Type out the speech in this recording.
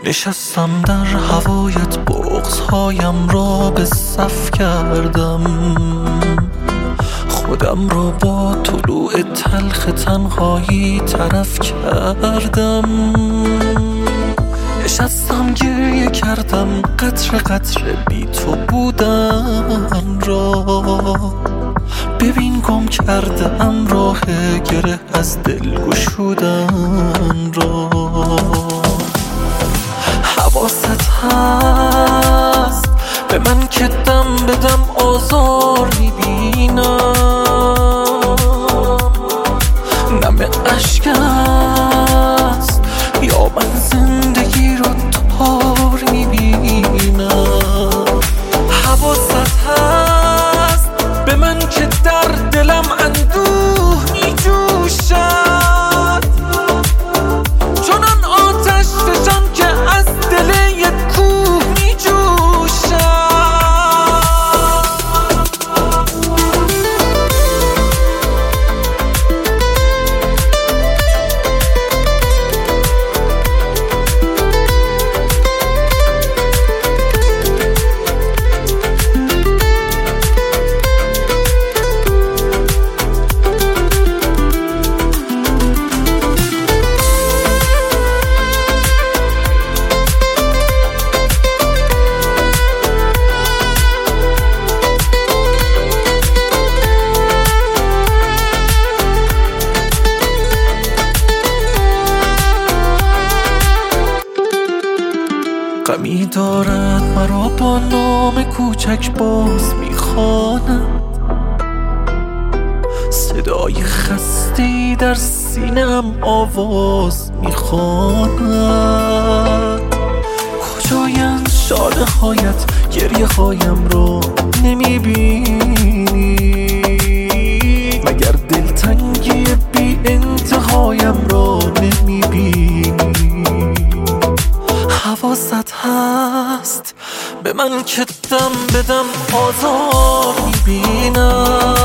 نشستم در هوایت، بغض‌هایم را به صف کردم، خودم را با طلوع تلخ تنهایی طرف کردم. نشستم گریه کردم، قطره قطره بی تو بودن را. ببین گم کردم راه گره از دل گشودن را. حواست هست به من که دم به دم آزار میبینم، نم اشک است یا من زندگی رو تار میبینم. حواست هست به من که در دلم اندوه میجوشد، چنان آتش فشان که از دل یک کوه میجوشد. غمی دارد مرا با نام کوچک باز میخواند، صدای خسته‌ای در سینه‌ام آواز میخواند. کجایند شاله هایت، گریه هایم رو نمیبینی؟ مگر دلتنگی بی انتهایم رو نمیبینی؟ حواست هست به من که دم به دم آزار میبینم،